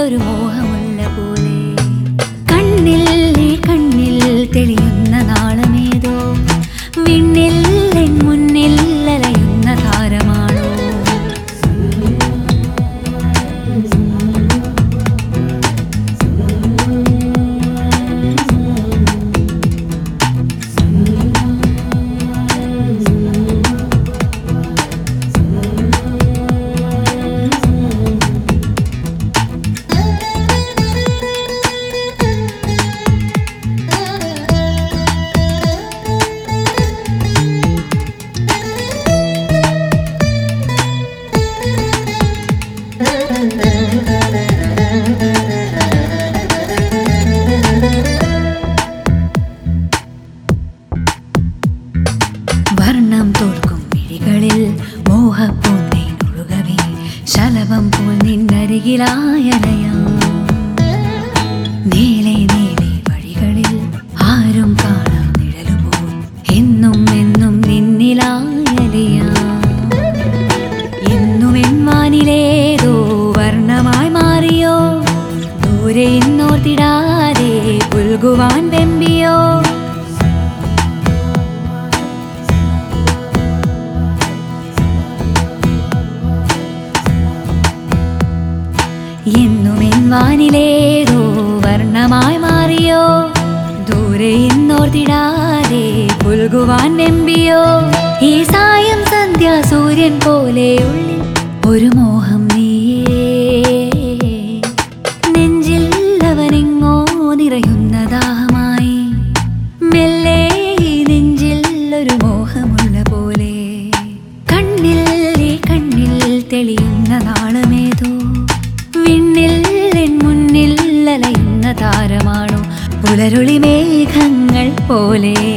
ഒരു മോഹമുള്ള പോലെ. കണ്ണിൽ കണ്ണിൽ തെളിയുന്ന നാളമേതോ, വിണ്ണിൽ മുന്നിൽ അലയുന്ന താരമാണോ. വർണ്ണം തോൽക്കും മിഴികളിൽ മോഹപ്പൂന്തേനൊഴുകവേ, ശലഭം പോൽ നിന്നരികിലായലയാം. നീളെ നീളെ വഴികളിൽ ആരും കാണാൻ നിഴലുപോൽ എന്നും എന്നും നിന്നിലായലിയാം. എന്നും എന്മാനിലേതോ വർണ്ണമായി മാറിയോ, ദൂരെ ഇന്നോർത്തിടാതെ പുൽകുവാൻ വെമ്പിയോ. എന്നും വാനിലേതോ വർണ്ണമായി മാറിയോ, ദൂരെ ഇന്നോർത്തിടാതെ പുൽകുവാൻ വെമ്പിയോ. ഈ സായം സന്ധ്യ സൂര്യൻ പോലെ ഉള്ളിൽ ഒരു മോഹം നീയേ, നെഞ്ചിൽ അവനെങ്ങോ നിറയുന്ന ദാഹമായി. മെല്ലെ നെഞ്ചിൽ ഒരു മോഹമുള്ള പോലെ. കണ്ണിൽ കണ്ണിൽ തെളിയുന്ന നാളമേതോ, വിണ്ണിൽ മുന്നിൽ അലയുന്ന താരമാണോ. പുലരുളി മേഘങ്ങൾ പോലെ